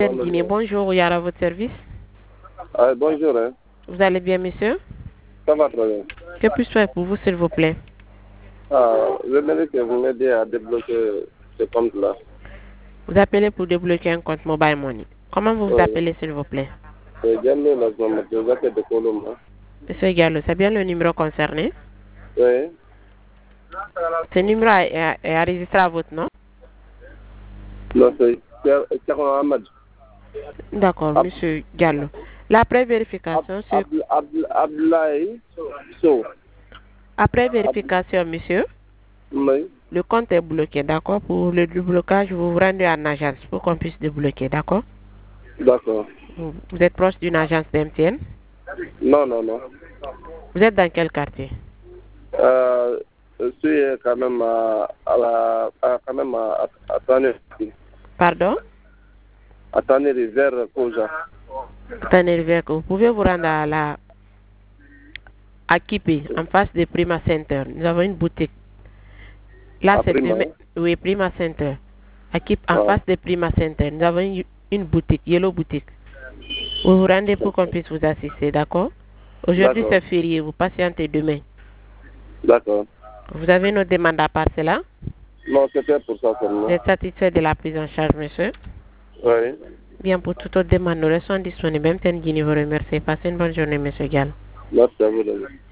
Guinée, bonjour, Yara, à votre service. Bonjour. Hein. Vous allez bien, monsieur? Ça va très bien. Que puis-je faire pour vous, s'il vous plaît? Je voudrais que vous m'aidiez à débloquer ce compte-là. Vous appelez pour débloquer un compte Mobile Money. Comment vous vous appelez, s'il vous plaît? C'est Diallo Lazama, je vous appelle de Colomba. Monsieur Gallo, c'est bien le numéro concerné? Oui. Ce numéro est enregistré à votre nom? Non, c'est Tchakon Ahmad. D'accord, monsieur Gallo. L'après vérification, Abdoulaye Sow. après vérification, monsieur, Oui. le compte est bloqué, d'accord? Pour le déblocage, vous vous rendez en agence pour qu'on puisse débloquer, d'accord? D'accord. Vous êtes proche d'une agence d'MTN? Non, non, non. Vous êtes dans quel quartier? Je suis quand même à Tanner. Pardon? À Tanner vers Koja. Vous pouvez vous rendre à Kipé, en face de Prima Center. Nous avons une boutique. Là, c'est Prima. Oui, Prima Center. En face de Prima Center, nous avons une boutique, Yellow Boutique. Vous vous rendez pour qu'on puisse vous assister, d'accord? Aujourd'hui, c'est férié, vous patientez demain. D'accord. Vous avez nos demandes à part cela? Non, c'était pour ça seulement. Vous êtes satisfait de la prise en charge, monsieur? Oui. Bien, pour toute autre demande, nous restons disponibles. Même Guinée vous remercie. Passez une bonne journée, monsieur Gall. Merci à vous.